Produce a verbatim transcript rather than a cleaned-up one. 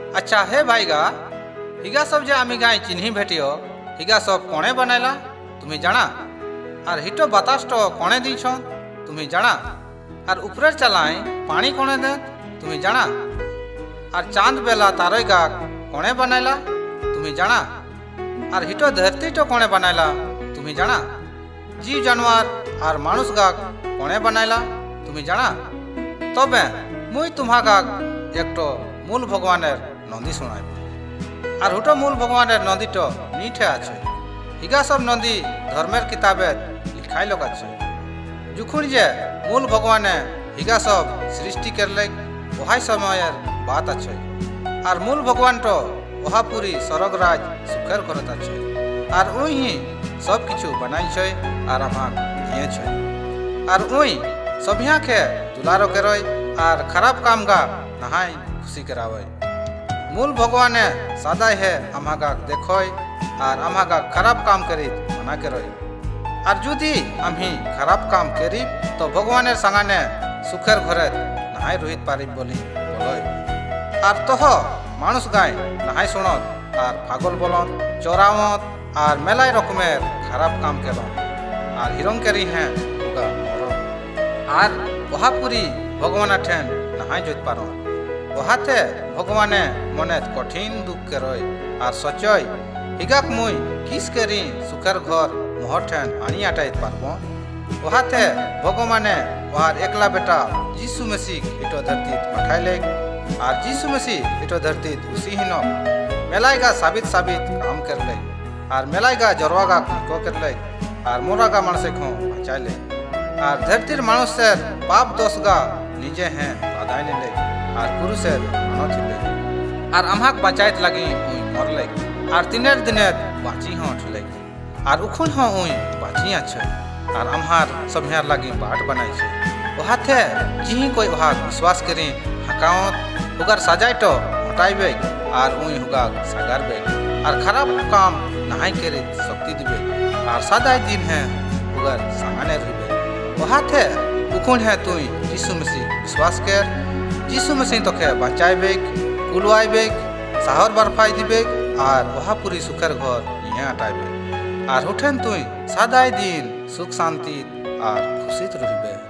अच्छा हे भाईगा हिगा सब जे आमी गाय चिन्ही भेटियो हिगा सब कोणे बनाइला तुम्हें जाना आर हिटो बतास तो कोणे दी छो तुम्हें जाना आर ऊपर चलाए पानी कोणे दे तुम्हें जाना आर चांद बेला तारे गा कोणे बनाइला तुम्हें जाना आर हिटो धरती तो कोणे बनाइला तुम्हें जाना जीव जानवर आर मानुष गा कोणे बनाइला तुम्हें जाना तबे मुई तुम्हा गा एकटो मूल भगवानेर नंदी शुनाइब आर हुटो मूल भगवानेर नंदी तो नीठे आछे हिगा सब नंदी धर्मेर किताबे लिखाई लोग आछे जुखुन जे मूल भगवाने हिगा सब सृष्टि करले ओहाई समयेर बात आछे आर मूल भगवान तो ओहा पूरी स्वर्गराज सुखेर करत आछे आर ओही सब किछु बनाई छे आर आमाक दिए छे आर ओही सभिया के दुलारो करय आर खराब काम गा नहाय खुशी करावे मूल भगवाने सदाय है आमागा देखोय आर आमागा खराब काम करी मना करय आर जुदी आमी खराब काम करी तो भगवानेर संगाने सुखेर घरे नहाय रहित पारिब बोली बोलय आर तह मानुष गाय नहाय सुनत आर पागल बोलन चोरावत आर मेलाय रकमेर खराब काम केलन आर हिरंग करी हैं उगा मरन आर ओहापुरी भगवान ठेन नहाय जोत पारन ओहाते भगवाने मने कठिन दुख करय आर सचय हिगाक मुई किस करी सुखेर घर मोहर ठेन आनी आटाइत पारबो ओहाते भगवाने ओहार एकला बेटा यीशु मसीह इटो धरती पठाइले आर यीशु मसीह इटो धरती उसीहीन मेलाइगा साबित साबित काम करले आर मेलाइगा जरवागा को करले आर मोरागा मानसे को बचाइले आर धरतीर मानुषेर पाप दोषगा निजे हैं आदाय नेले आर पुरुषेर मानथिले आर आम्हाक बचाइत लागि उई मरले आर तिनेर दिनेर बाची हठले आर उखुन ह उई बाची आछे आर आम्हार सभ्यार लागि बाट बनाइ छे ओहाथे जी कोई ओहा विश्वास करी हकावत उगार सजाय तो हटाइबे आर उई हुगा सागारबे आर खराब काम नहाय करे शक्ति दिबे आर सदाय दिन है उगार सामाने रहिबे ओहाथे उखुन है तुई यीशु मसीह विश्वास कर यीशु मसीह तोखे बचाइबे कुलवाइबे साहर बरफाई दिबे आर ओहा पूरी सुखेर घर निहे हटाइबे आर उठेन तुई सदाय दिन सुख शांति आर खुशित रहिबे।